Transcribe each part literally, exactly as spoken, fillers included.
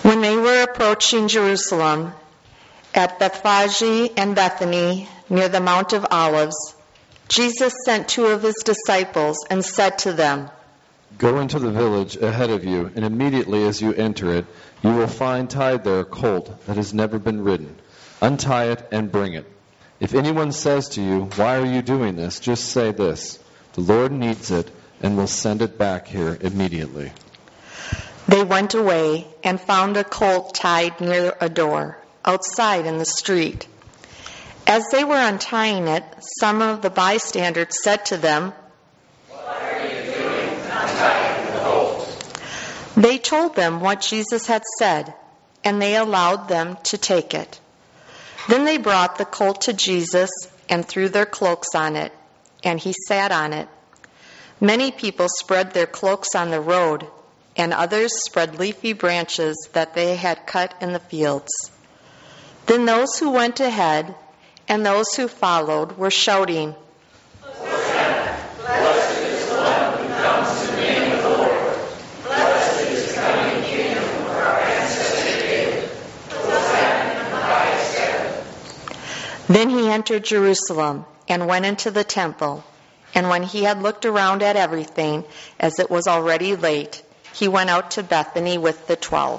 When they were approaching Jerusalem, at Bethphage and Bethany, near the Mount of Olives, Jesus sent two of his disciples and said to them, "Go into the village ahead of you, and immediately as you enter it, you will find tied there a colt that has never been ridden. Untie it and bring it. If anyone says to you, 'Why are you doing this?' just say this, 'The Lord needs it, and will send it back here immediately.'" They went away and found a colt tied near a door, outside in the street. As they were untying it, some of the bystanders said to them, "What are you doing untying the colt?" They told them what Jesus had said, and they allowed them to take it. Then they brought the colt to Jesus and threw their cloaks on it, and he sat on it. Many people spread their cloaks on the road, and others spread leafy branches that they had cut in the fields. Then those who went ahead and those who followed were shouting, "Hosanna! Blessed is the one who comes in the name of the Lord. Blessed is the coming kingdom of our ancestor David. Hosanna in the highest heaven." Then he entered Jerusalem and went into the temple. And when he had looked around at everything, as it was already late, he went out to Bethany with the twelve.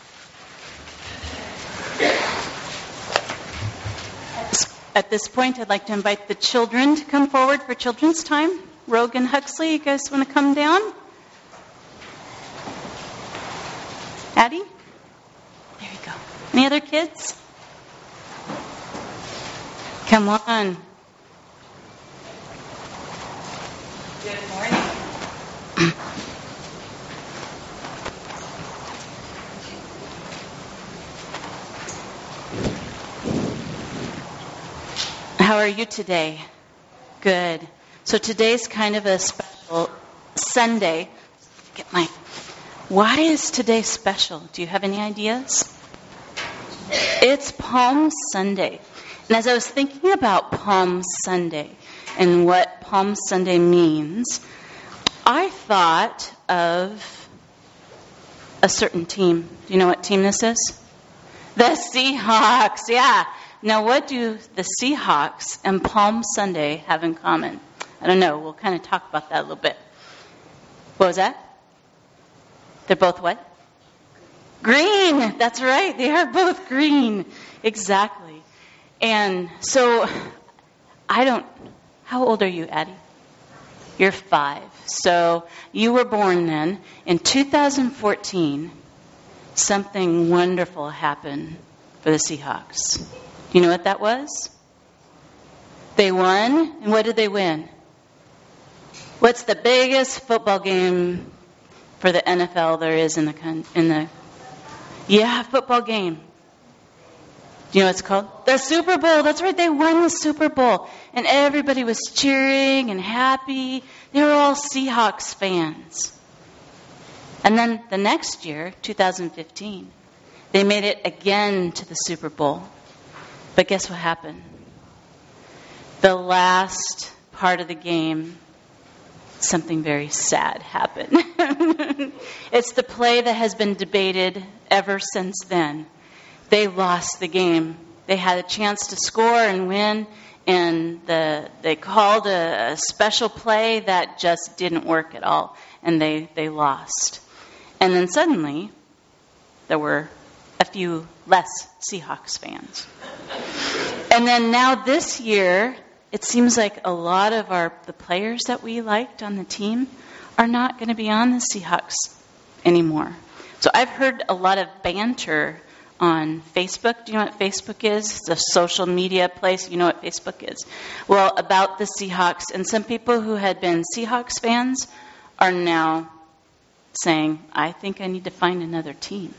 At this point, I'd like to invite the children to come forward for children's time. Rogue and Huxley, you guys want to come down? Addie? There you go. Any other kids? Come on. Good morning. How are you today? Good. So today's kind of a special Sunday. Get my. Why is today special? Do you have any ideas? It's Palm Sunday. And as I was thinking about Palm Sunday and what Palm Sunday means, I thought of a certain team. Do you know what team this is? The Seahawks, yeah. Now, what do the Seahawks and Palm Sunday have in common? I don't know. We'll kind of talk about that a little bit. What was that? They're both what? Green. That's right. They are both green. Exactly. And so, I don't... How old are you, Addie? You're five. So, you were born then. In two thousand fourteen, something wonderful happened for the Seahawks. Do you know what that was? They won. And what did they win? What's the biggest football game for the N F L there is in the in the yeah football game? Do you know what it's called? The Super Bowl. That's right. They won the Super Bowl, and everybody was cheering and happy. They were all Seahawks fans. And then the next year, two thousand fifteen, they made it again to the Super Bowl. But guess what happened? The last part of the game, something very sad happened. It's the play that has been debated ever since then. They lost the game. They had a chance to score and win, and the they called a, a special play that just didn't work at all, and they, they lost. And then suddenly, there were a few less Seahawks fans. And then now this year, it seems like a lot of our the players that we liked on the team are not going to be on the Seahawks anymore. So I've heard a lot of banter on Facebook. Do you know what Facebook is? It's a social media place. You know what Facebook is? Well, about the Seahawks. And some people who had been Seahawks fans are now saying, I think I need to find another team.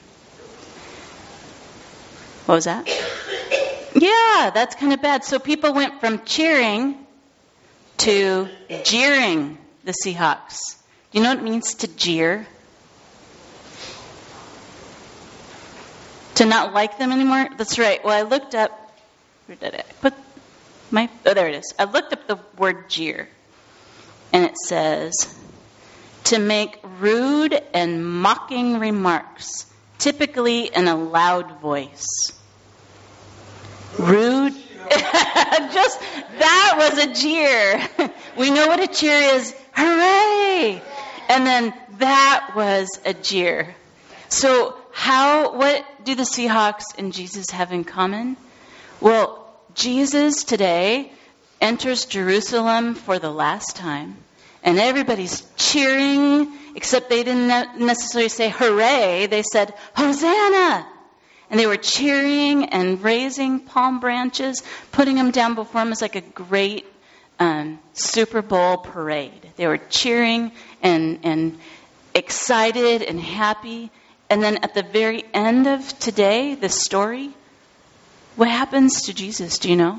What was that? Yeah, that's kind of bad. So people went from cheering to jeering the Seahawks. Do you know what it means to jeer? To not like them anymore? That's right. Well, I looked up, where did I put my, oh, there it is. I looked up the word jeer. And it says, to make rude and mocking remarks, typically in a loud voice. Rude. Just, that was a jeer. We know what a cheer is. Hooray! And then that was a jeer. So how, what do the Seahawks and Jesus have in common? Well, Jesus today enters Jerusalem for the last time. And everybody's cheering, except they didn't necessarily say hooray. They said, Hosanna! And they were cheering and raising palm branches, putting them down before him. It was like a great um, Super Bowl parade. They were cheering and, and excited and happy. And then at the very end of today, the story, what happens to Jesus? Do you know?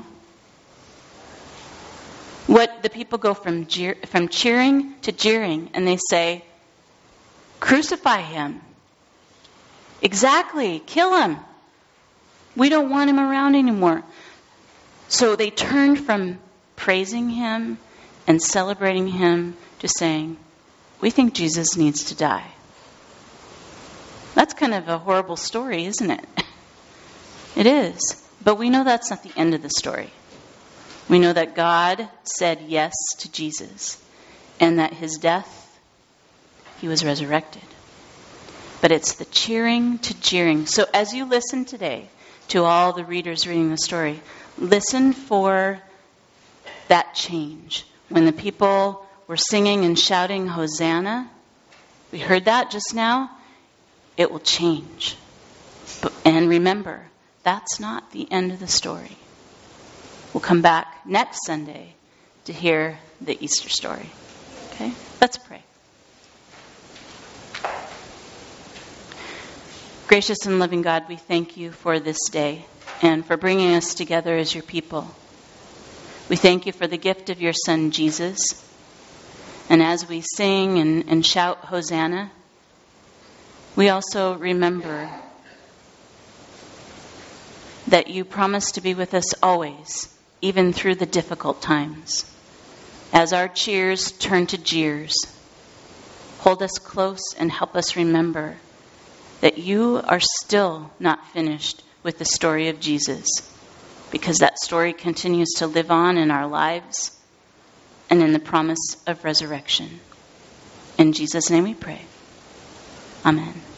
What the people go from jeer, from cheering to jeering, and they say, crucify him. Exactly, kill him. We don't want him around anymore. So they turned from praising him and celebrating him to saying, we think Jesus needs to die. That's kind of a horrible story, isn't it? It is. But we know that's not the end of the story. We know that God said yes to Jesus, and that his death, he was resurrected. But it's the cheering to jeering. So as you listen today to all the readers reading the story, listen for that change. When the people were singing and shouting Hosanna, we heard that just now, it will change. But, and remember, that's not the end of the story. We'll come back next Sunday to hear the Easter story. Okay? Let's pray. Gracious and loving God, we thank you for this day and for bringing us together as your people. We thank you for the gift of your Son, Jesus. And as we sing and, and shout Hosanna, we also remember that you promise to be with us always, even through the difficult times. As our cheers turn to jeers, hold us close and help us remember that you are still not finished with the story of Jesus, because that story continues to live on in our lives and in the promise of resurrection. In Jesus' name we pray. Amen.